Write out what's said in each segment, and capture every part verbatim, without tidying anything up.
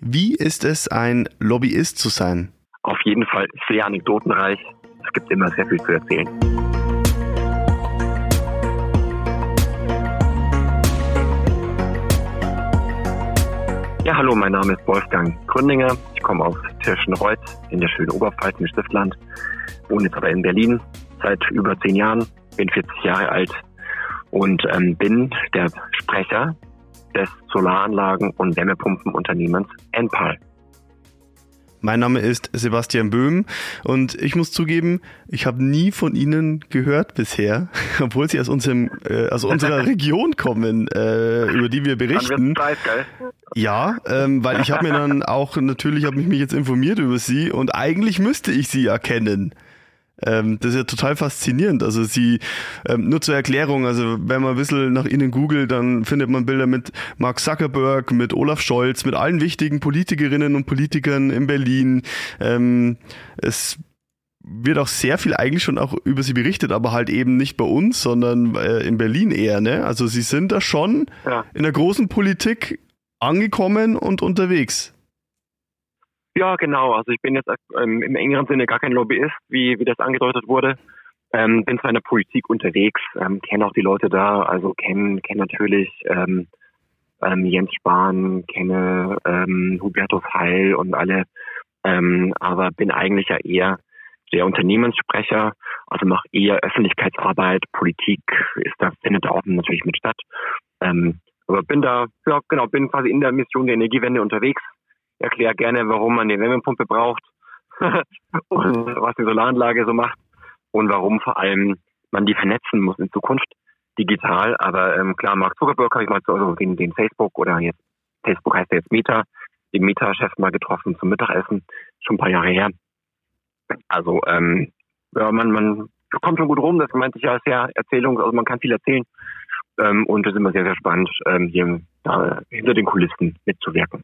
Wie ist es, ein Lobbyist zu sein? Auf jeden Fall sehr anekdotenreich. Es gibt immer sehr viel zu erzählen. Ja, hallo, mein Name ist Wolfgang Gründinger. Ich komme aus Tirschenreuth in der schönen Oberpfalz im Stiftland, wohne jetzt aber in Berlin seit über zehn Jahren, bin vierzig Jahre alt und ähm, bin der Sprecher des Solaranlagen- und Wärmepumpenunternehmens Enpal. Mein Name ist Sebastian Böhm und ich muss zugeben, ich habe nie von Ihnen gehört bisher, obwohl Sie aus unserem äh, aus unserer Region kommen, äh, über die wir berichten. Zeit, gell? Ja, ähm, weil ich habe mir dann auch, natürlich habe ich mich jetzt informiert über Sie und eigentlich müsste ich Sie erkennen. Ähm, das ist ja total faszinierend. Also Sie, ähm, nur zur Erklärung, also wenn man ein bisschen nach Ihnen googelt, dann findet man Bilder mit Mark Zuckerberg, mit Olaf Scholz, mit allen wichtigen Politikerinnen und Politikern in Berlin. Ähm, es wird auch sehr viel eigentlich schon auch über Sie berichtet, aber halt eben nicht bei uns, sondern äh, in Berlin eher, ne? Also Sie sind da schon Ja. in der großen Politik angekommen und unterwegs. Ja, genau. Also ich bin jetzt ähm, im engeren Sinne gar kein Lobbyist, wie, wie das angedeutet wurde. Ähm, bin zwar in der Politik unterwegs, ähm, kenne auch die Leute da, also kenne kenn natürlich ähm, ähm, Jens Spahn, kenne ähm, Hubertus Heil und alle, ähm, aber bin eigentlich ja eher der Unternehmenssprecher, also mache eher Öffentlichkeitsarbeit, Politik ist da, findet da auch natürlich mit statt. Ähm, aber bin da, ja genau, bin quasi in der Mission der Energiewende unterwegs. Erkläre gerne, warum man eine Wärmepumpe braucht und was die Solaranlage so macht und warum vor allem man die vernetzen muss in Zukunft digital. Aber ähm, klar, Mark Zuckerberg habe ich mal so, also den, den Facebook oder jetzt Facebook heißt ja jetzt Meta, den Meta-Chef mal getroffen zum Mittagessen, schon ein paar Jahre her. Also ähm, ja, man man kommt schon gut rum. Das meinte ich ja, sehr Erzählung, also man kann viel erzählen ähm, und das ist immer sehr sehr spannend, ähm, hier da hinter den Kulissen mitzuwirken.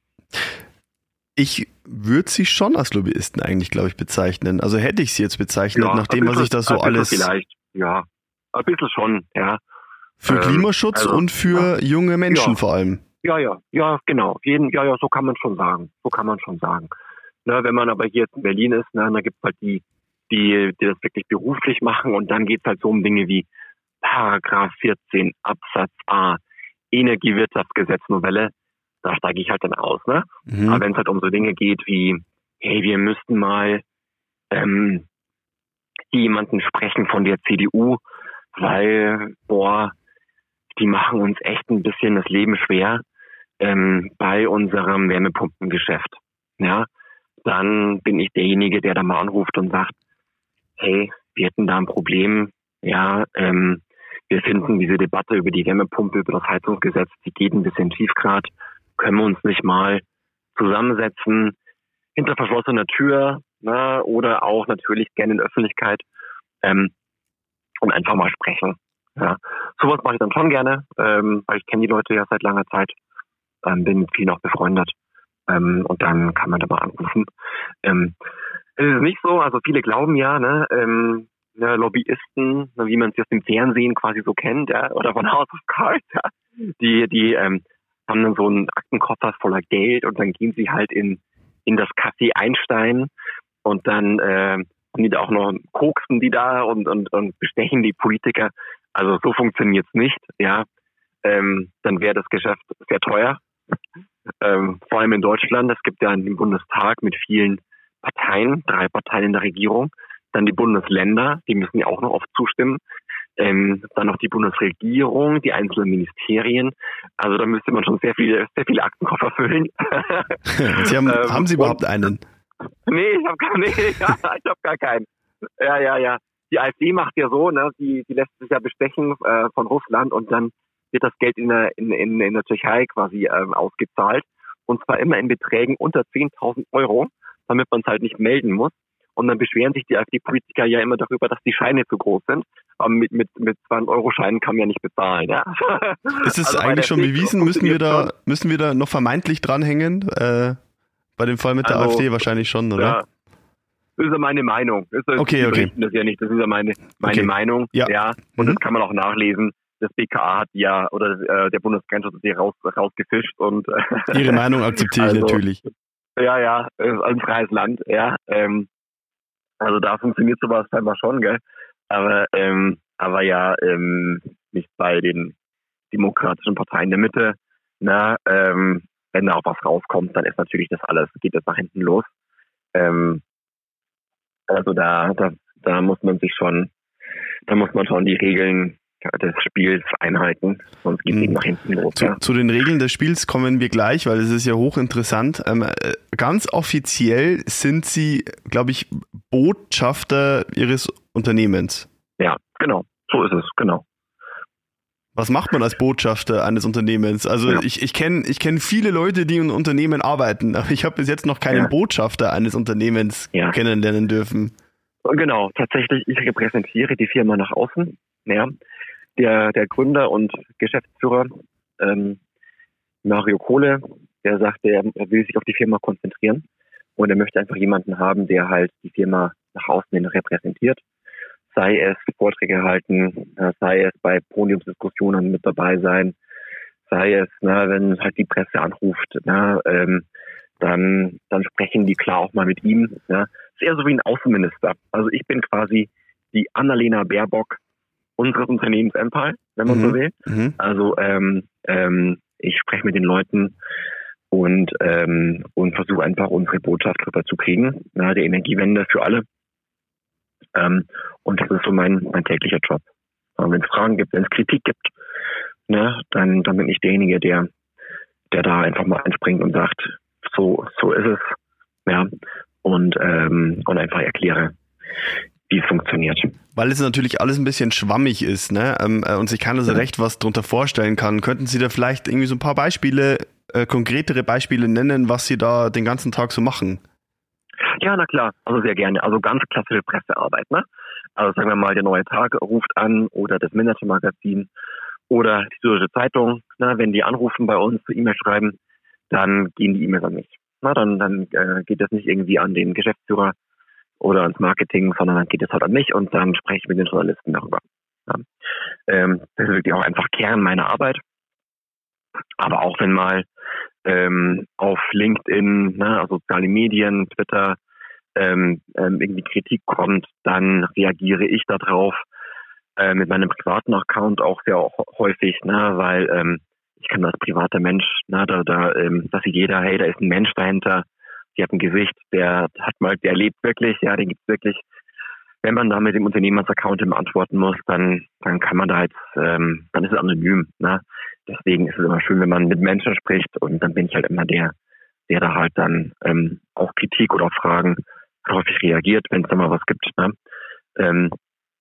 Ich würde Sie schon als Lobbyisten eigentlich, glaube ich, bezeichnen. Also hätte ich Sie jetzt bezeichnet, Ja, nach dem, was ich da so alles... Vielleicht, ja. Ein bisschen schon, ja. Für ähm, Klimaschutz also, und für ja. junge Menschen Ja. vor allem. Ja, ja, ja, genau. Jeden, ja, ja, so kann man schon sagen. So kann man schon sagen. Na, wenn man aber hier jetzt in Berlin ist, na, dann gibt es halt die, die, die das wirklich beruflich machen und dann geht es halt so um Dinge wie Paragraph vierzehn Absatz A, Energiewirtschaftsgesetznovelle. Da steige ich halt dann aus, ne? Mhm. Aber wenn es halt um so Dinge geht wie, hey, wir müssten mal ähm, jemanden sprechen von der C D U, weil, boah, die machen uns echt ein bisschen das Leben schwer ähm, bei unserem Wärmepumpengeschäft. Ja, dann bin ich derjenige, der da mal anruft und sagt, hey, wir hätten da ein Problem, ja, ähm, wir finden diese Debatte über die Wärmepumpe, über das Heizungsgesetz, die geht ein bisschen tief grad. Können wir uns nicht mal zusammensetzen hinter verschlossener Tür, na, oder auch natürlich gerne in Öffentlichkeit ähm, und einfach mal sprechen. Ja. Sowas mache ich dann schon gerne, ähm, weil ich kenne die Leute ja seit langer Zeit, ähm, bin mit vielen auch befreundet ähm, und dann kann man da mal anrufen. Ähm, es ist nicht so, also viele glauben ja, ne, ähm, ja, Lobbyisten, wie man sie aus dem Fernsehen quasi so kennt, ja, oder von House of Cards, ja, die, die ähm, haben dann so einen Aktenkoffer voller Geld und dann gehen sie halt in in das Café Einstein und dann äh, haben die da auch noch koksen die da und und und bestechen die Politiker. Also so funktioniert's nicht, ja. Ähm, dann wäre das Geschäft sehr teuer. Ähm, vor allem in Deutschland. Es gibt ja einen Bundestag mit vielen Parteien, drei Parteien in der Regierung. Dann die Bundesländer, die müssen ja auch noch oft zustimmen. Ähm, dann noch die Bundesregierung, die einzelnen Ministerien. Also da müsste man schon sehr viele, sehr viele Aktenkoffer füllen. Sie haben, ähm, haben Sie überhaupt einen? Nee, ich habe gar, nee, ja, ich hab gar keinen. Ja, ja, ja. Die AfD macht ja so, ne, die, die lässt sich ja bestechen äh, von Russland und dann wird das Geld in der, in, in, in der Türkei quasi ähm, ausgezahlt. Und zwar immer in Beträgen unter zehntausend Euro, damit man es halt nicht melden muss. Und dann beschweren sich die AfD-Politiker ja immer darüber, dass die Scheine zu groß sind. Aber mit, mit, mit zweihundert-Euro-Scheinen kann man ja nicht bezahlen. Ja? Ist es also eigentlich schon bewiesen? Müssen wir da, müssen wir da noch vermeintlich dranhängen? Äh, bei dem Fall mit der also, AfD wahrscheinlich schon, oder? Ja. Das ist ja meine Meinung. Das ist, okay, die okay. berichten das ja nicht. Das ist ja meine, meine okay. Meinung. Ja. ja. Und mhm. das kann man auch nachlesen. das B K A hat ja, oder äh, der Bundesgrenzschutz hat die raus, rausgefischt und äh, Ihre Meinung akzeptiere ich also, natürlich. Ja, ja, ein freies Land, ja. Ähm, also da funktioniert sowas scheinbar schon, gell? Aber, ähm, aber ja, ähm, nicht bei den demokratischen Parteien der Mitte. Na, ähm, wenn da auch was rauskommt, dann ist natürlich das alles, geht das nach hinten los. Ähm, also da, da, da muss man sich schon, da muss man schon die Regeln des Spiels einhalten, sonst geht es mhm. nach hinten los. Zu, ja. zu den Regeln des Spiels kommen wir gleich, weil es ist ja hochinteressant. Ähm, ganz offiziell sind Sie, glaube ich, Botschafter Ihres Unternehmens. Ja, genau, so ist es, genau. Was macht man als Botschafter eines Unternehmens? Also ja. ich, ich kenne ich kenn viele Leute, die in Unternehmen arbeiten, aber ich habe bis jetzt noch keinen ja. Botschafter eines Unternehmens ja. kennenlernen dürfen. Genau, tatsächlich, ich repräsentiere die Firma nach außen. Ja. Der, der Gründer und Geschäftsführer ähm, Mario Kohle, der sagt, er will sich auf die Firma konzentrieren und er möchte einfach jemanden haben, der halt die Firma nach außen hin repräsentiert. Sei es Vorträge halten, sei es bei Podiumsdiskussionen mit dabei sein, sei es, na, wenn halt die Presse anruft, na, ähm, dann, dann sprechen die klar auch mal mit ihm. Na. Ist eher so wie ein Außenminister. Also ich bin quasi die Annalena Baerbock unseres Unternehmens Empal, wenn man mhm. so will. Mhm. Also ähm, ähm, ich spreche mit den Leuten und, ähm, und versuche einfach unsere Botschaft rüberzukriegen, na, der Energiewende für alle. Ähm, und das ist so mein, mein täglicher Job. Wenn es Fragen gibt, wenn es Kritik gibt, ne, dann, dann bin ich derjenige, der, der da einfach mal einspringt und sagt, so, so ist es, ja, und, ähm, und einfach erkläre, wie es funktioniert. Weil es natürlich alles ein bisschen schwammig ist, ne, ähm, und sich keiner so recht was drunter vorstellen kann. Könnten Sie da vielleicht irgendwie so ein paar Beispiele, äh, konkretere Beispiele nennen, was Sie da den ganzen Tag so machen? Ja, na klar, also sehr gerne. Also ganz klassische Pressearbeit, ne? Also sagen wir mal, der Neue Tag ruft an oder das Manager-Magazin oder die Süddeutsche Zeitung. Na, wenn die anrufen bei uns, E-Mail schreiben, dann gehen die E-Mails an mich. Na, dann dann äh, geht das nicht irgendwie an den Geschäftsführer oder ans Marketing, sondern dann geht es halt an mich und dann spreche ich mit den Journalisten darüber. Ja. Ähm, das ist wirklich auch einfach Kern meiner Arbeit. Aber auch wenn mal ähm, auf LinkedIn, ne, also soziale Medien, Twitter, ähm, ähm, irgendwie Kritik kommt, dann reagiere ich darauf äh, mit meinem privaten Account auch sehr häufig, ne, weil ähm, ich kann als privater Mensch, ne, da, da, ähm, da sieht jeder, hey, da ist ein Mensch dahinter, die hat ein Gesicht, der hat mal, der lebt wirklich, ja, den gibt's wirklich. Wenn man da mit dem Unternehmers-Account immer antworten muss, dann, dann kann man da jetzt, ähm, dann ist es anonym, ne? Deswegen ist es immer schön, wenn man mit Menschen spricht und dann bin ich halt immer der, der da halt dann ähm, auf Kritik oder auf Fragen häufig reagiert, wenn es da mal was gibt, ne? Ähm,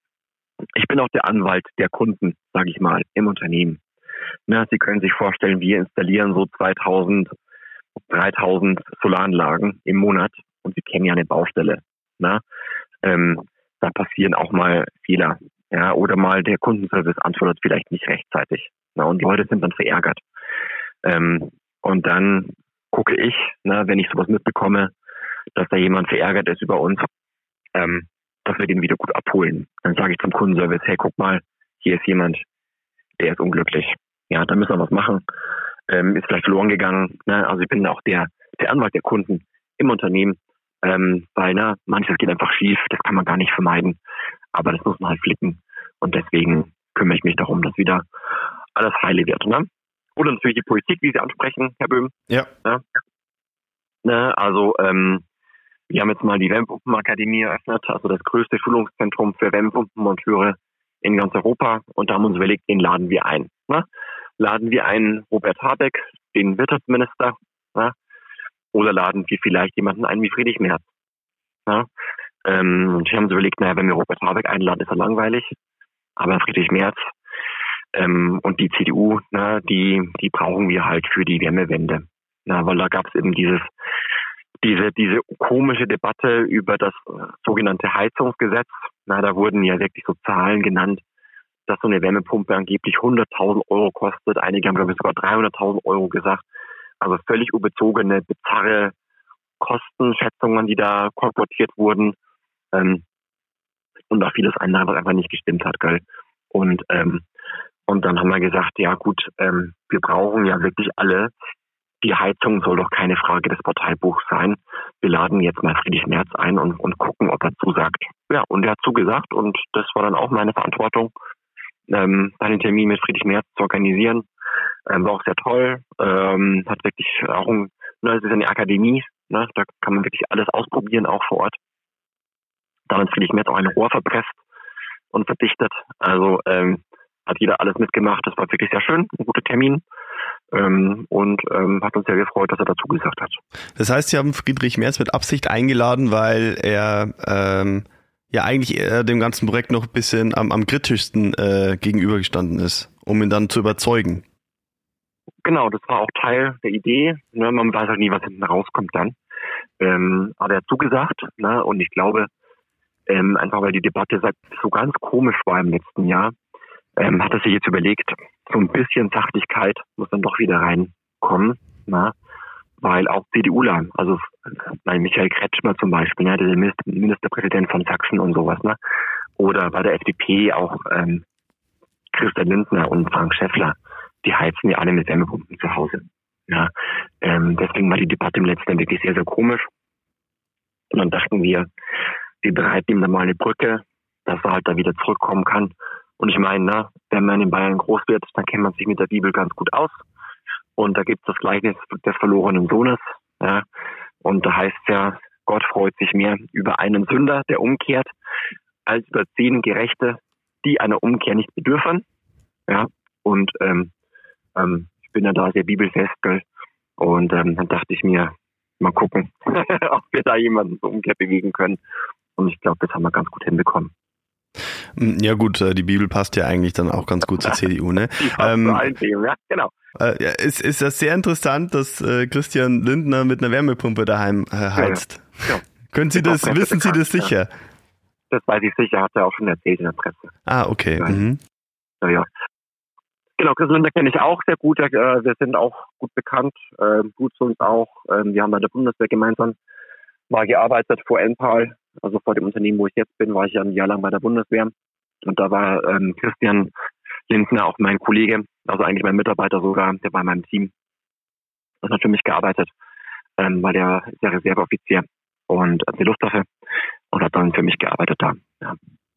ich bin auch der Anwalt der Kunden, sage ich mal, im Unternehmen. Ne? Sie können sich vorstellen, wir installieren so zweitausend, dreitausend Solaranlagen im Monat und Sie kennen ja eine Baustelle, ne? Ähm, da passieren auch mal Fehler, ja, oder mal der Kundenservice antwortet vielleicht nicht rechtzeitig, na, und die Leute sind dann verärgert. Ähm, und dann gucke ich, na, wenn ich sowas mitbekomme, dass da jemand verärgert ist über uns, ähm, dass wir den wieder gut abholen. Dann sage ich zum Kundenservice, hey, guck mal, hier ist jemand, der ist unglücklich. Ja, da müssen wir was machen. Ähm, ist vielleicht verloren gegangen. Ne? Also ich bin auch der, der Anwalt der Kunden im Unternehmen. Ähm, weil, na, manches geht einfach schief, das kann man gar nicht vermeiden. Aber das muss man halt flicken. Und deswegen kümmere ich mich darum, dass wieder alles heile wird. Ne? Oder natürlich die Politik, wie Sie ansprechen, Herr Böhm. Ja. Ne? Ne? Also, ähm, wir haben jetzt mal die Wärmepumpenakademie eröffnet, also das größte Schulungszentrum für Wärmepumpenmonteure in ganz Europa. Und da haben wir uns überlegt, den laden wir ein. Ne? Laden wir ein Robert Habeck, den Wirtschaftsminister, ne? Oder laden wir vielleicht jemanden ein wie Friedrich Merz. Ja? Ähm, und wir haben uns überlegt, naja, wenn wir Robert Habeck einladen, ist er langweilig. Aber Friedrich Merz ähm, und die C D U, na, die, die brauchen wir halt für die Wärmewende. Na, weil da gab es eben dieses, diese, diese komische Debatte über das äh, sogenannte Heizungsgesetz. Na, da wurden ja wirklich so Zahlen genannt, dass so eine Wärmepumpe angeblich hunderttausend Euro kostet. Einige haben, glaube ich, sogar dreihunderttausend Euro gesagt. Also völlig überzogene, bizarre Kostenschätzungen, die da kolportiert wurden. Ähm, und auch vieles andere, was einfach nicht gestimmt hat, gell. Und, ähm, Und dann haben wir gesagt, ja gut, ähm, wir brauchen ja wirklich alle. Die Heizung soll doch keine Frage des Parteibuchs sein. Wir laden jetzt mal Friedrich Merz ein und, und gucken, ob er zusagt. Ja, und er hat zugesagt und das war dann auch meine Verantwortung, ähm, einen Termin mit Friedrich Merz zu organisieren. Ähm, war auch sehr toll. Ähm, hat wirklich auch ein, ne, es ist eine Akademie, ne, da kann man wirklich alles ausprobieren, auch vor Ort. Dann hat Friedrich Merz auch ein Rohr verpresst und verdichtet. Also ähm, hat jeder alles mitgemacht. Das war wirklich sehr schön, ein guter Termin. Ähm, und ähm, hat uns sehr gefreut, dass er dazu gesagt hat. Das heißt, Sie haben Friedrich Merz mit Absicht eingeladen, weil er ähm, ja eigentlich eher dem ganzen Projekt noch ein bisschen am, am kritischsten äh, gegenübergestanden ist, um ihn dann zu überzeugen. Genau, das war auch Teil der Idee. Ne, man weiß halt nie, was hinten rauskommt dann. Ähm, aber er hat zugesagt, ne, und ich glaube, ähm, einfach weil die Debatte so ganz komisch war im letzten Jahr, ähm, hat er sich jetzt überlegt, so ein bisschen Sachlichkeit muss dann doch wieder reinkommen, na? Weil auch CDUler, also nein, Michael Kretschmer zum Beispiel, ne, der Ministerpräsident von Sachsen und sowas, ne? Oder bei der F D P auch ähm, Christian Lindner und Frank Schäffler, die heizen ja alle mit Wärmepumpen zu Hause. Ja? Ähm, deswegen war die Debatte im letzten Jahr wirklich sehr, sehr komisch. Und dann dachten wir, wir bereiten ihm dann mal eine Brücke, dass er halt da wieder zurückkommen kann. Und ich meine, ne, wenn man in Bayern groß wird, dann kennt man sich mit der Bibel ganz gut aus. Und da gibt es das Gleichnis des verlorenen Sohnes. Ja. Und da heißt es ja, Gott freut sich mehr über einen Sünder, der umkehrt, als über zehn Gerechte, die einer Umkehr nicht bedürfen. Ja. Und ähm, ähm, ich bin ja da sehr bibelfest. Gell? Und ähm, dann dachte ich mir, mal gucken, ob wir da jemanden zur Umkehr bewegen können. Und ich glaube, das haben wir ganz gut hinbekommen. Ja gut, die Bibel passt ja eigentlich dann auch ganz gut zur C D U, ne? Die passt ähm, zu allen Themen, ja, genau. Äh, ja, ist, ist das sehr interessant, dass äh, Christian Lindner mit einer Wärmepumpe daheim äh, heizt. Ja, ja. Können Sie das, wissen Sie das sicher? Ja. Das weiß ich sicher, hat er auch schon erzählt in der Presse. Ah, okay. Ja, mhm. ja, ja. Genau, Christian Lindner kenne ich auch sehr gut. Äh, wir sind auch gut bekannt, äh, gut zu uns auch. Äh, wir haben bei der Bundeswehr gemeinsam mal gearbeitet vor Enpal. Also vor dem Unternehmen, wo ich jetzt bin, war ich ja ein Jahr lang bei der Bundeswehr. Und da war ähm, Christian Lindner auch mein Kollege, also eigentlich mein Mitarbeiter sogar, der bei meinem Team. Das hat für mich gearbeitet, ähm, weil der ist ja Reserveoffizier und hat die Luftwaffe und hat dann für mich gearbeitet da. Ja.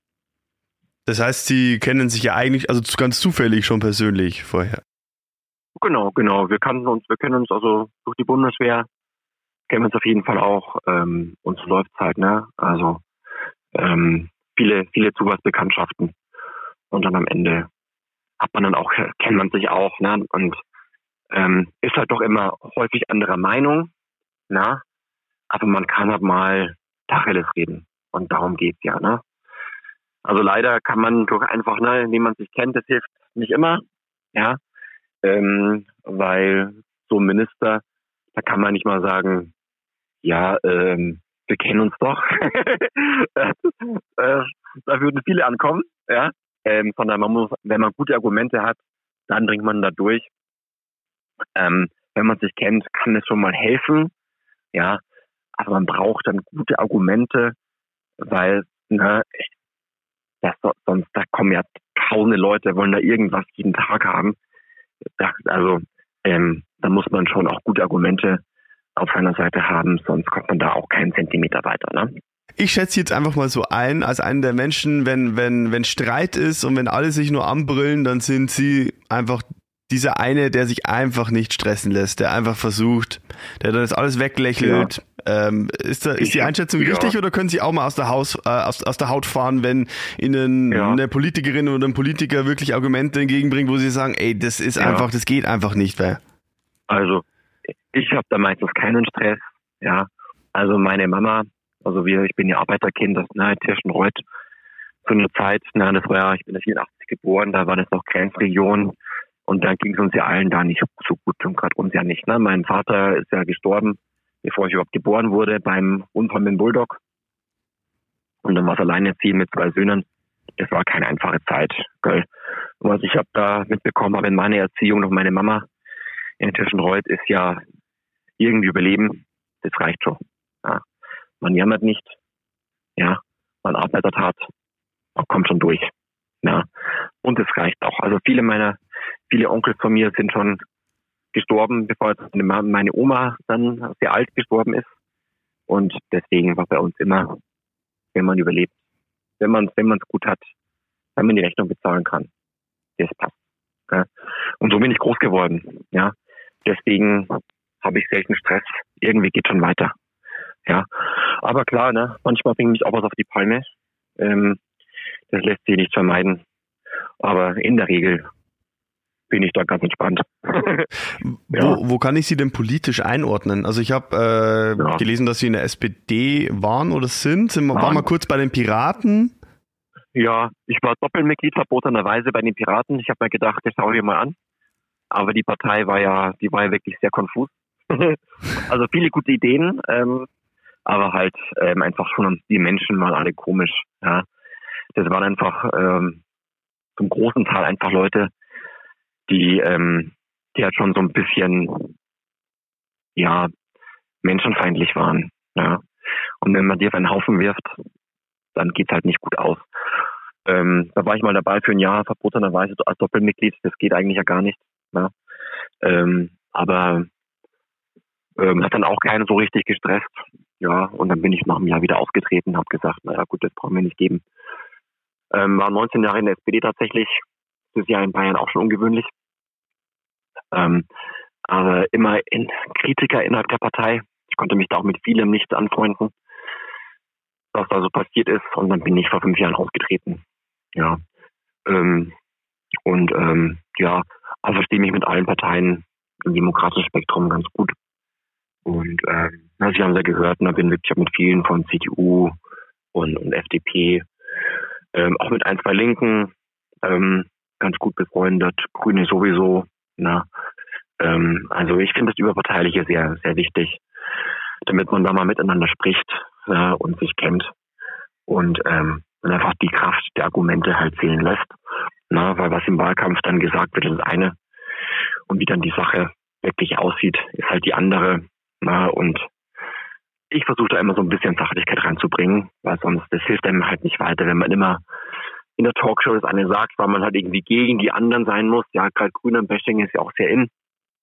Das heißt, Sie kennen sich ja eigentlich, also ganz zufällig schon persönlich vorher. Genau, genau. Wir kannten uns, wir kennen uns also durch die Bundeswehr, kennen uns auf jeden Fall auch. Ähm, uns läuft's halt, ne? Also ähm, viele, viele Zuwachsbekanntschaften. Und dann am Ende hat man dann auch, kennt man sich auch, ne? Und ähm, ist halt doch immer häufig anderer Meinung, ne? Aber man kann halt mal Tacheles reden. Und darum geht's ja, ne? Also leider kann man durch einfach, ne, indem man sich kennt, das hilft nicht immer, ja. Ähm, weil so ein Minister, da kann man nicht mal sagen, ja, ähm, wir kennen uns doch. äh, da würden viele ankommen, ja. Ähm, sondern man muss, wenn man gute Argumente hat, dann bringt man da durch. Ähm, wenn man sich kennt, kann es schon mal helfen, ja. Aber man braucht dann gute Argumente, weil, ne, das, sonst, da kommen ja tausende Leute, wollen da irgendwas jeden Tag haben. Das, also, ähm, da muss man schon auch gute Argumente auf seiner Seite haben, sonst kommt man da auch keinen Zentimeter weiter, ne? Ich schätze jetzt einfach mal so ein, als einen der Menschen, wenn, wenn, wenn Streit ist und wenn alle sich nur anbrüllen, dann sind Sie einfach dieser eine, der sich einfach nicht stressen lässt, der einfach versucht, der dann das alles weglächelt. Ja. Ähm, ist, da, ist die Einschätzung ja. richtig oder können Sie auch mal aus der, Haus, äh, aus, aus der Haut fahren, wenn Ihnen ja. eine Politikerin oder ein Politiker wirklich Argumente entgegenbringt, wo Sie sagen, ey, das ist ja. einfach, das geht einfach nicht, weil. Also, ich habe da meistens keinen Stress, ja. Also meine Mama, also wir, ich bin ja Arbeiterkind, das ne, Tirschenreuth, zu einer Zeit, na, das war ja, ich bin ja vierundachtzig geboren, da war das noch Grenzregion und dann ging es uns ja allen da nicht so gut und gerade uns ja nicht. Ne? Mein Vater ist ja gestorben, bevor ich überhaupt geboren wurde, beim Unfall mit dem Bulldog. Und dann war es alleinerziehend mit zwei Söhnen. Das war keine einfache Zeit. Gell? Und was ich habe da mitbekommen habe in meiner Erziehung durch meine Mama in Tirschenreuth ist ja irgendwie überleben. Das reicht schon. Ja. Man jammert nicht. Ja, man arbeitet hart. Man kommt schon durch. Ja. Und es reicht auch. Also viele meiner, viele Onkel von mir sind schon gestorben, bevor jetzt meine Oma dann sehr alt gestorben ist. Und deswegen war bei uns immer, wenn man überlebt, wenn man wenn man es gut hat, wenn man die Rechnung bezahlen kann, das passt. Ja. Und so bin ich groß geworden. Ja, deswegen habe ich selten Stress. Irgendwie geht schon weiter. Ja, aber klar, ne, manchmal bringt mich auch was auf die Palme. Ähm, das lässt sich nicht vermeiden. Aber in der Regel bin ich da ganz entspannt. ja. wo, wo kann ich Sie denn politisch einordnen? Also ich habe äh, ja. gelesen, dass Sie in der S P D waren oder sind. sind wir, waren wir kurz bei den Piraten? Ja, ich war Doppelmitglied verbotenerweise bei den Piraten. Ich habe mir gedacht, das schaue ich mal an. Aber die Partei war ja, die war ja wirklich sehr konfus. Also viele gute Ideen, ähm, aber halt ähm, einfach schon die Menschen waren alle komisch. Ja. Das waren einfach ähm, zum großen Teil einfach Leute, die, ähm, die halt schon so ein bisschen, ja, menschenfeindlich waren. Ja. Und wenn man die auf einen Haufen wirft, dann geht's halt nicht gut aus. Ähm, da war ich mal dabei für ein Jahr, verbotenerweise als Doppelmitglied. Das geht eigentlich ja gar nicht. Ja. Ähm, aber ähm, hat dann auch keinen so richtig gestresst. Ja, und dann bin ich nach einem Jahr wieder ausgetreten, habe gesagt, naja gut, das brauchen wir nicht geben. Ähm, war neunzehn Jahre in der S P D tatsächlich. Das ist ja in Bayern auch schon ungewöhnlich. Ähm, aber immer in Kritiker innerhalb der Partei. Ich konnte mich da auch mit vielem nicht anfreunden, was da so passiert ist. Und dann bin ich vor fünf Jahren ausgetreten. Ja. Ähm, und ähm, ja, also verstehe mich mit allen Parteien im demokratischen Spektrum ganz gut. Und ähm, na, Sie haben es ja gehört, da bin ich mit vielen von C D U und, und F D P, ähm, auch mit ein, zwei Linken ähm, ganz gut befreundet, Grüne sowieso. Na, ähm, also ich finde das Überparteiliche sehr, sehr wichtig, damit man da mal miteinander spricht ja, und sich kennt und ähm, und einfach die Kraft der Argumente halt zählen lässt. Na, weil was im Wahlkampf dann gesagt wird, ist das eine. Und wie dann die Sache wirklich aussieht, ist halt die andere. Na, und ich versuche da immer so ein bisschen Sachlichkeit reinzubringen, weil sonst, das hilft einem halt nicht weiter, wenn man immer in der Talkshow das eine sagt, weil man halt irgendwie gegen die anderen sein muss. Ja, gerade grüner Bashing ist ja auch sehr in.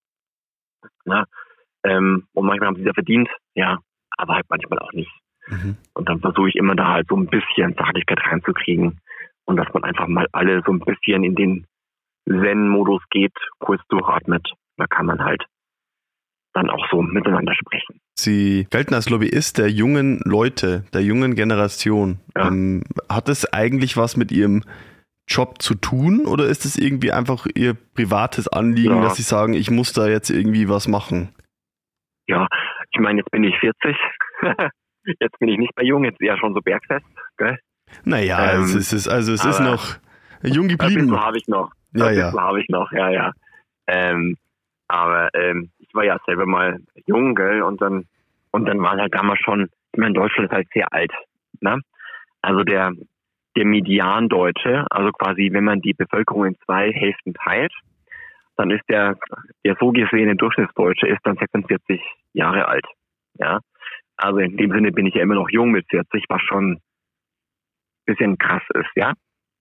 Na, ähm, und manchmal haben sie es ja verdient, ja, aber halt manchmal auch nicht. Mhm. Und dann versuche ich immer da halt so ein bisschen Sachlichkeit reinzukriegen und dass man einfach mal alle so ein bisschen in den Zen-Modus geht, kurz durchatmet. Da kann man halt dann auch so miteinander sprechen. Sie gelten als Lobbyist der jungen Leute, der jungen Generation. Ja. Ähm, hat es eigentlich was mit Ihrem Job zu tun oder ist es irgendwie einfach Ihr privates Anliegen, ja. dass Sie sagen, ich muss da jetzt irgendwie was machen? Ja, ich meine, jetzt bin ich vierzig. Jetzt bin ich nicht mehr jung, jetzt eher schon so bergfest. Gell? Naja, ähm, es ist, also es ist noch jung geblieben. Ein bisschen habe ich noch. Ja, ein ja. bisschen habe ich noch, ja, ja. Ähm, aber ähm, ich war ja selber mal jung, gell, und dann und dann war halt damals schon, ich meine, Deutschland ist halt sehr alt, ne? Also der der Median-Deutsche, also quasi, wenn man die Bevölkerung in zwei Hälften teilt, dann ist der der so gesehene Durchschnittsdeutsche ist dann sechsundvierzig Jahre alt, ja. Also in dem Sinne bin ich ja immer noch jung mit vierzig, was schon ein bisschen krass ist, ja.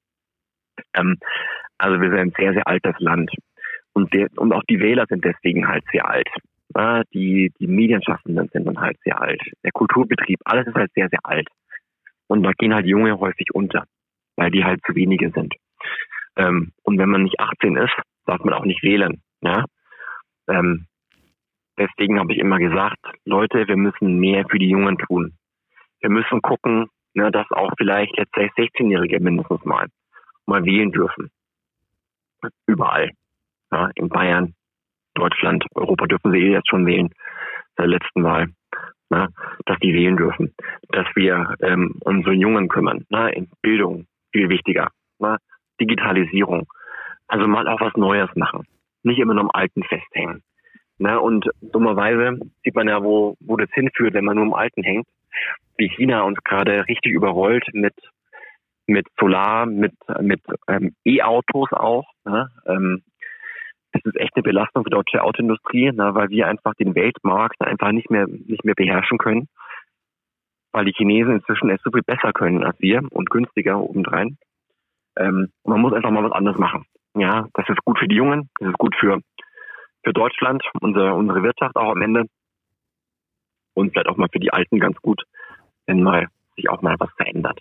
Ähm, also wir sind ein sehr, sehr altes Land. Und, der, und auch die Wähler sind deswegen halt sehr alt. Ja, die, die Medienschaffenden sind dann halt sehr alt. Der Kulturbetrieb, alles ist halt sehr, sehr alt. Und da gehen halt Junge häufig unter, weil die halt zu wenige sind. Ähm, und wenn man nicht achtzehn ist, darf man auch nicht wählen. Ja? Ähm, deswegen habe ich immer gesagt, Leute, wir müssen mehr für die Jungen tun. Wir müssen gucken, ne, dass auch vielleicht jetzt sechzehnjährige mindestens mal mal wählen dürfen. Überall. Ja, in Bayern, Deutschland, Europa dürfen sie jetzt schon wählen, bei der letzten Wahl. Na, dass die wählen dürfen. Dass wir ähm, unsere Jungen kümmern. Na, in Bildung, viel wichtiger. Na, Digitalisierung. Also mal auch was Neues machen. Nicht immer nur am Alten festhängen. Na, und dummerweise sieht man ja, wo, wo das hinführt, wenn man nur am Alten hängt. Wie China uns gerade richtig überrollt mit mit Solar, mit mit ähm, E-Autos auch. Ne? Ähm, das ist echt eine Belastung für die deutsche Autoindustrie, ne? Weil wir einfach den Weltmarkt einfach nicht mehr nicht mehr beherrschen können, weil die Chinesen inzwischen es so viel besser können als wir und günstiger obendrein. Ähm, man muss einfach mal was anderes machen. Ja, das ist gut für die Jungen, das ist gut für, für Deutschland, unsere, unsere Wirtschaft auch am Ende. Und vielleicht auch mal für die Alten ganz gut, wenn mal sich auch mal was verändert.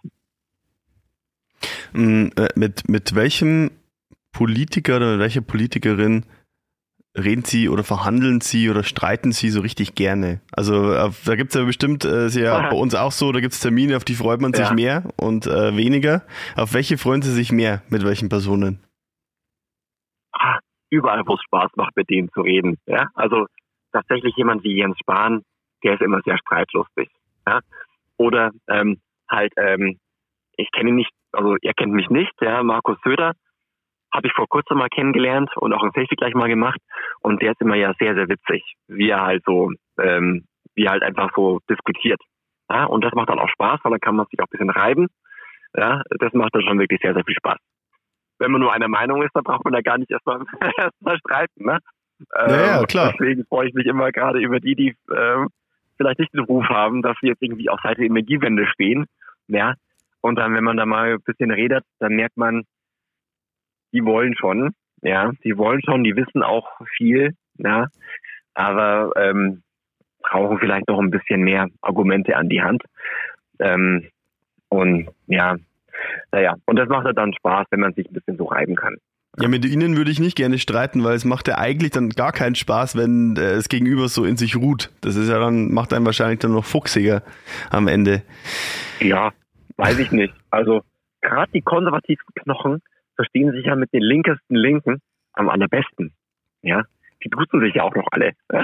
Mit, mit welchem Politiker oder mit welcher Politikerin reden Sie oder verhandeln Sie oder streiten Sie so richtig gerne? Also da gibt es ja bestimmt, äh, ist ja bei uns auch so, da gibt es Termine, auf die freut man sich ja. mehr und äh, weniger. Auf welche freuen Sie sich mehr, mit welchen Personen? Ah, überall, wo es Spaß macht, mit denen zu reden. Ja? Also tatsächlich jemand wie Jens Spahn, der ist immer sehr streitlustig. Ja? Oder ähm, halt, ähm, ich kenne ihn nicht, also er kennt mich nicht, ja, Markus Söder, habe ich vor kurzem mal kennengelernt und auch ein Selfie gleich mal gemacht und der ist immer ja sehr, sehr witzig, wie er halt so, ähm, wie er halt einfach so diskutiert. Ja, und das macht dann auch Spaß, weil dann kann man sich auch ein bisschen reiben. Ja, das macht dann schon wirklich sehr, sehr viel Spaß. Wenn man nur einer Meinung ist, dann braucht man da gar nicht erstmal erstmal streiten, ne? Ja, ja, klar. Deswegen freue ich mich immer gerade über die, die ähm, vielleicht nicht den Ruf haben, dass sie jetzt irgendwie auf Seite Energiewende stehen. Ja. Und dann, wenn man da mal ein bisschen redet, dann merkt man, die wollen schon, ja, die wollen schon, die wissen auch viel, ja, aber ähm, brauchen vielleicht noch ein bisschen mehr Argumente an die Hand. Ähm, und ja, naja, und das macht dann Spaß, wenn man sich ein bisschen so reiben kann. Ja, mit Ihnen würde ich nicht gerne streiten, weil es macht ja eigentlich dann gar keinen Spaß, wenn äh, das Gegenüber so in sich ruht. Das ist ja dann, macht einen wahrscheinlich dann noch fuchsiger am Ende. Ja, weiß ich nicht. Also gerade die konservativen Knochen verstehen sich ja mit den linkesten Linken am allerbesten. Ja, die duzen sich ja auch noch alle. Ja?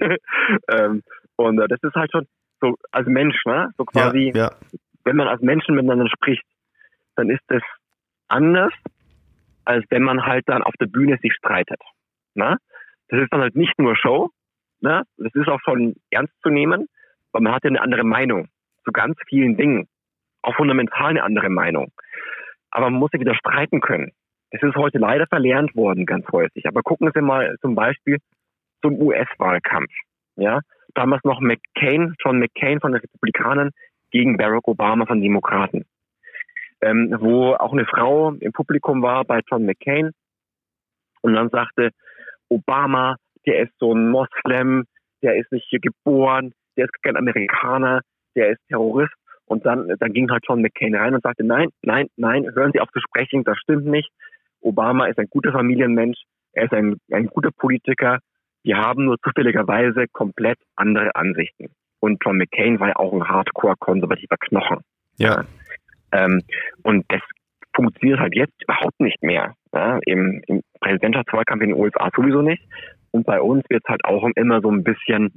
ähm, und äh, das ist halt schon so als Mensch, ne? So quasi, ja, ja. Wenn man als Menschen miteinander spricht, dann ist das anders, als wenn man halt dann auf der Bühne sich streitet. Ne? Das ist dann halt nicht nur Show, ne? Das ist auch schon ernst zu nehmen, weil man hat ja eine andere Meinung zu ganz vielen Dingen, auch fundamental eine andere Meinung. Aber man muss ja wieder streiten können. Das ist heute leider verlernt worden, ganz häufig. Aber gucken Sie mal zum Beispiel zum U S-Wahlkampf. Ja, damals noch McCain, John McCain von den Republikanern gegen Barack Obama von den Demokraten. Ähm, wo auch eine Frau im Publikum war bei John McCain und dann sagte, Obama, der ist so ein Moslem, der ist nicht hier geboren, der ist kein Amerikaner, der ist Terrorist. Und dann, dann ging halt John McCain rein und sagte, nein, nein, nein, hören Sie auf zu sprechen, das stimmt nicht. Obama ist ein guter Familienmensch, er ist ein, ein guter Politiker. Wir haben nur zufälligerweise komplett andere Ansichten. Und John McCain war ja auch ein hardcore-konservativer Knochen. Ja. Ähm, und das funktioniert halt jetzt überhaupt nicht mehr. Ja? Im, Im Präsidentschaftswahlkampf in den U S A sowieso nicht. Und bei uns wird es halt auch immer so ein bisschen,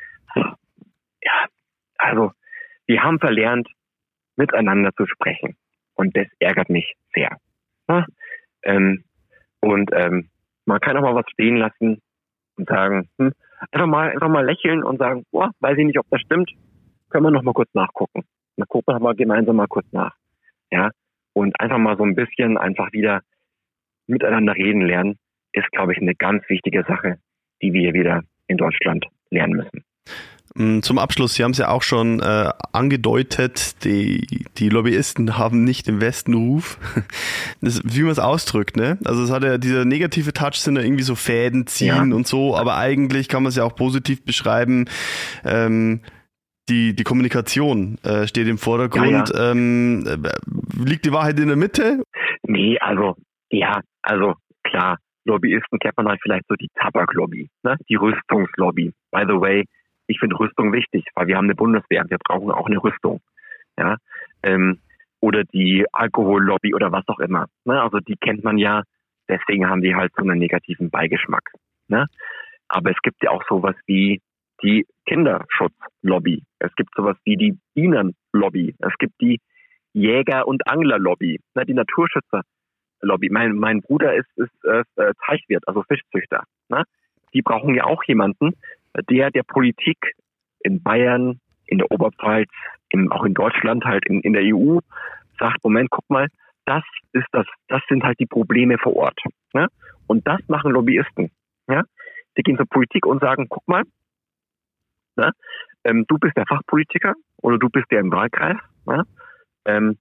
ja, also, wir haben verlernt, miteinander zu sprechen. Und das ärgert mich sehr. Ja? Ähm, und ähm, man kann auch mal was stehen lassen und sagen, hm, einfach mal einfach mal lächeln und sagen, boah, weiß ich nicht, ob das stimmt, können wir noch mal kurz nachgucken. Dann gucken wir mal gemeinsam mal kurz nach. Ja? Und einfach mal so ein bisschen einfach wieder miteinander reden lernen, ist, glaube ich, eine ganz wichtige Sache, die wir wieder in Deutschland lernen müssen. Zum Abschluss, Sie haben es ja auch schon äh, angedeutet, die, die Lobbyisten haben nicht den besten Ruf. Das, wie man es ausdrückt, ne? Also es hat ja dieser negative Touch, sind ja irgendwie so Fäden ziehen ja. und so, aber eigentlich kann man es ja auch positiv beschreiben. Ähm, die, die Kommunikation äh, steht im Vordergrund. Ja, ja. Ähm, liegt die Wahrheit in der Mitte? Nee, also, ja, also klar, Lobbyisten kennt man halt vielleicht so die Tabaklobby, ne? Die Rüstungslobby. By the way, ich finde Rüstung wichtig, weil wir haben eine Bundeswehr, wir brauchen auch eine Rüstung. Ja, ähm, oder die Alkohollobby oder was auch immer. Ne? Also die kennt man ja, deswegen haben die halt so einen negativen Beigeschmack. Ne? Aber es gibt ja auch sowas wie die Kinderschutzlobby. Es gibt sowas wie die Bienenlobby. Es gibt die Jäger- und Anglerlobby, ne? Die Naturschützerlobby. Mein, mein Bruder ist, ist äh, Teichwirt, also Fischzüchter. Ne? Die brauchen ja auch jemanden, der der Politik in Bayern, in der Oberpfalz, in, auch in Deutschland, halt in, in der E U, sagt, Moment, guck mal, das ist das, das sind halt die Probleme vor Ort. Ne? Und das machen Lobbyisten. Ja? Die gehen zur Politik und sagen, guck mal, ne? ähm, du bist der Fachpolitiker oder du bist der im Wahlkreis, ne? ähm,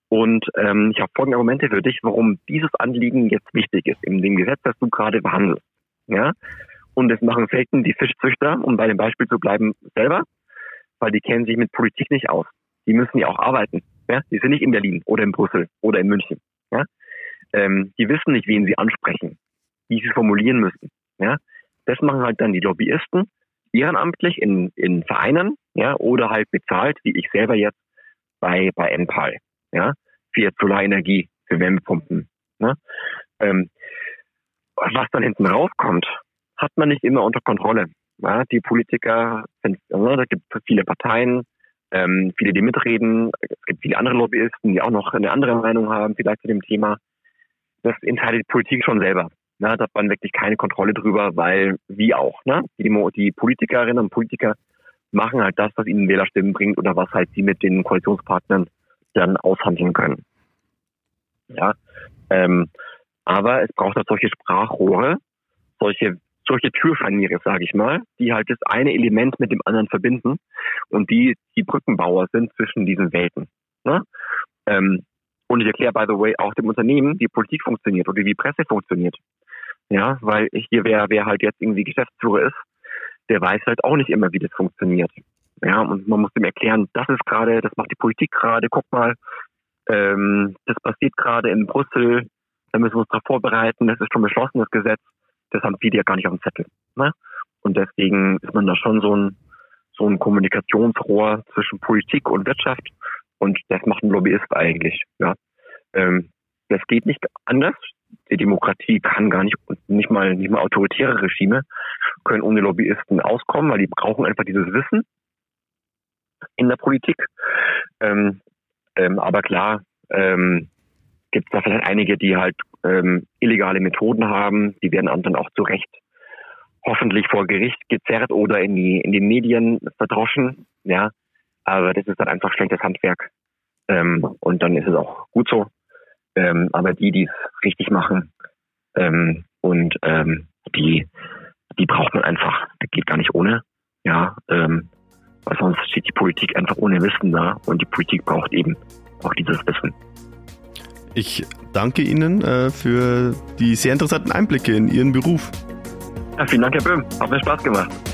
Und ähm, ich habe folgende Argumente für dich, warum dieses Anliegen jetzt wichtig ist, in dem Gesetz, das du gerade behandelst. Ja? Und das machen selten die Fischzüchter, um bei dem Beispiel zu bleiben, selber, weil die kennen sich mit Politik nicht aus. Die müssen ja auch arbeiten. Ja? Die sind nicht in Berlin oder in Brüssel oder in München. Ja? Ähm, die wissen nicht, wen sie ansprechen, wie sie es formulieren müssen. Ja? Das machen halt dann die Lobbyisten ehrenamtlich in, in Vereinen, ja, oder halt bezahlt, wie ich selber jetzt bei, bei Enpal, ja, für Solarenergie, für Wärmepumpen. Ne? Ähm, was dann hinten rauskommt, hat man nicht immer unter Kontrolle. Ja? Die Politiker, sind, ja, da gibt es viele Parteien, ähm, viele, die mitreden, es gibt viele andere Lobbyisten, die auch noch eine andere Meinung haben, vielleicht zu dem Thema. Das entscheidet die Politik schon selber. Na, da hat man wirklich keine Kontrolle drüber, weil wie auch, ne? Die, die Politikerinnen und Politiker machen halt das, was ihnen Wählerstimmen bringt oder was halt sie mit den Koalitionspartnern dann aushandeln können. Ja, ähm, aber es braucht halt solche Sprachrohre, solche solche Türscharniere, sage ich mal, die halt das eine Element mit dem anderen verbinden und die die Brückenbauer sind zwischen diesen Welten. Ne? Ähm, und ich erkläre, by the way, auch dem Unternehmen, wie Politik funktioniert oder wie Presse funktioniert. Ja, weil hier wer wer halt jetzt irgendwie Geschäftsführer ist, der weiß halt auch nicht immer, wie das funktioniert. Ja, und man muss dem erklären, das ist gerade, das macht die Politik gerade, guck mal, ähm, das passiert gerade in Brüssel, da müssen wir uns darauf vorbereiten, das ist schon beschlossen, das Gesetz, das haben viele ja gar nicht auf dem Zettel. Ne? Und deswegen ist man da schon so ein so ein Kommunikationsrohr zwischen Politik und Wirtschaft und das macht ein Lobbyist eigentlich. Ja, ähm, das geht nicht anders. Die Demokratie kann gar nicht, nicht mal, nicht mal autoritäre Regime können ohne Lobbyisten auskommen, weil die brauchen einfach dieses Wissen in der Politik. Ähm, ähm, aber klar, ähm, gibt es da vielleicht einige, die halt ähm, illegale Methoden haben, die werden dann auch zu Recht hoffentlich vor Gericht gezerrt oder in die, in die Medien verdroschen, ja. Aber das ist dann einfach schlechtes Handwerk. Ähm, und dann ist es auch gut so. Ähm, aber die, die es richtig machen, ähm, und ähm, die, die braucht man einfach. Das geht gar nicht ohne. Ja, ähm, weil sonst steht die Politik einfach ohne Wissen da und die Politik braucht eben auch dieses Wissen. Ich danke Ihnen äh, für die sehr interessanten Einblicke in Ihren Beruf. Ja, vielen Dank, Herr Böhm. Hat mir Spaß gemacht.